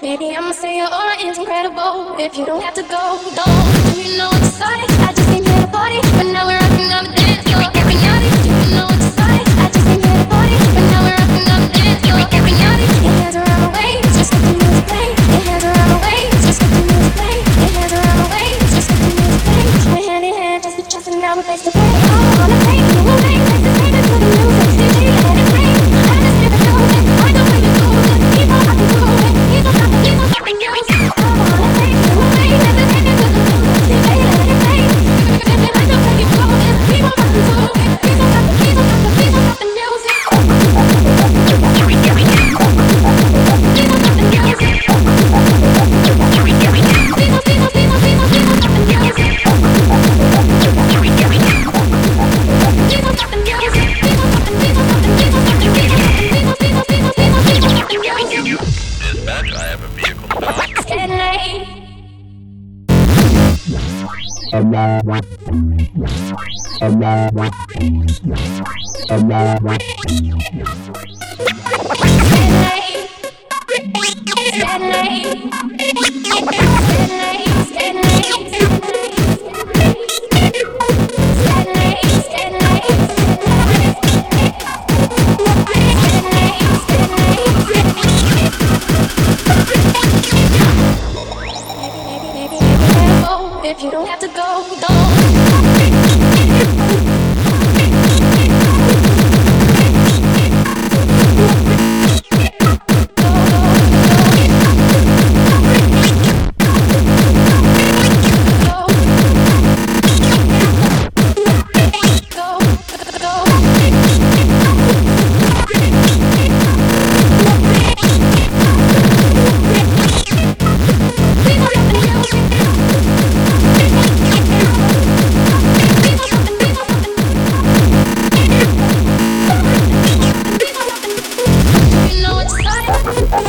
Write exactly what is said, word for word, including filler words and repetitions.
Baby, I'ma say your aura is incredible. If you don't have to go, don't. Do you know it's exciting? I just came here to party, but now we're rocking on the dance floor. Every night, do you know it's exciting? I just came here to party, but now we're rocking on the dance floor. Every night, your hands around my waist, just let the music play. Your hands around my waist, just let the music play. Your hands around my waist, just let the music play. We're hand in hand, just adjusting now, we're face to face. I wanna take you away, take the take it to the music. D J, let it play. I just hear the music, I know where you go. Just keep on rocking to it, keep on rocking, keep on rocking music. I wanna take you away, take the take it to the music. D J, let it play. I know where you go. Just keep on rocking to it, keep on rocking, keep on rocking, keep on rocking music. Keep on rocking music. Keep on, keep on, keep on, keep on rocking music. Dispatch, I have a vehicle stop. It's getting late. If you don't have to go, don't.